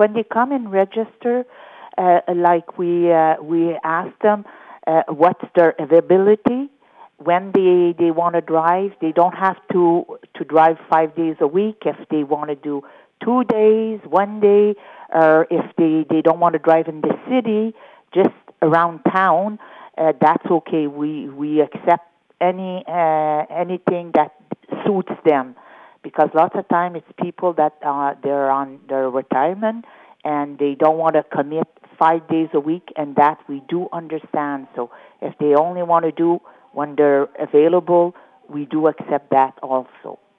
when they come and register, like we ask them what's their availability when they want to drive. They don't have to drive 5 days a week. If they want to do 2 days, one day, or if they don't want to drive in the city, just around town, that's okay. We accept anything that suits them, because lots of time it's people that they're on their retirement and they don't want to commit 5 days a week, and that we do understand. So if they only want to do when they're available, we do accept that also.